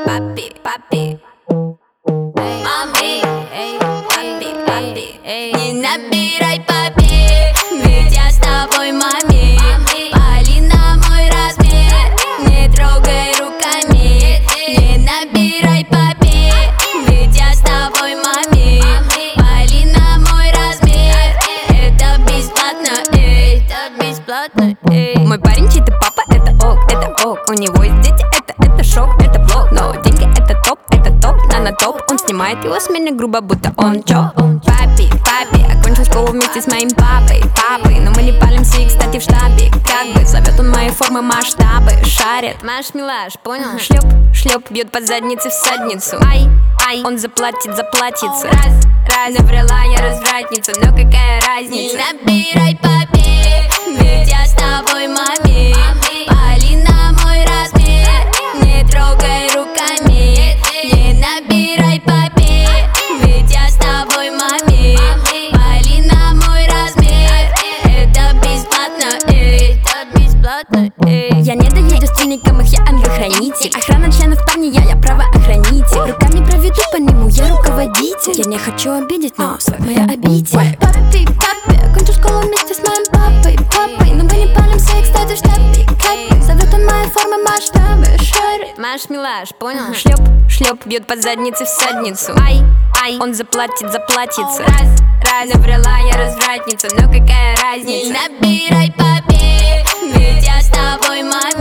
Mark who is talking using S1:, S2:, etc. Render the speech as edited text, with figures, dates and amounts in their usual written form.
S1: papi, papi. Mami, papi, papi. Не набирай, папи, ведь я с тобой, мами. Пали на мой размер, не трогай руками. Не набирай, папи, ведь я с тобой, мами. Пали на мой размер, это бесплатно, эй, это бесплатно, эй. Мой парень чей-то папа, это ок. У него есть дети, это шок, это блок. Но деньги это топ, нано-топ. Он снимает его с меня грубо, будто он чё? Папи, папи, окончил школу вместе с моим папой. Но мы не палимся, и, кстати, в штабе. Как бы зовет он мои формы, масштабы. Шарит, маш-милаш, понял? Шлеп, шлеп, бьет по заднице в садницу. Ай, он заплатит, заплатится. Раз, наврала я развратница, но какая разница? Не набирай, папи, ведь я с тобой, мами. Пали на мой размер, не трогай руками. Не набирай, папи, ведь я с тобой, мами. Пали на мой размер, это бесплатно, эй, это бесплатно, эй. Я не даю девственникам их, я ангел-хранитель. Охрана членов парня, я правоохранитель. Руками проведу по нему, я руководитель. Я не хочу обидеть, но свой моя обитель. Папи, папи, окончил школу вместе с моим папой. Но мы не палимся, и, кстати, в штабе. Зовет он мои формы, масштабы. Шарит, маш-милаш, понял? Шлеп, шлеп, бьет по заднице в садницу. Ай, он заплатит, заплатится. Раз, наврала я развратница, но какая разница? Не набирай, папи, ведь я с тобой, мами.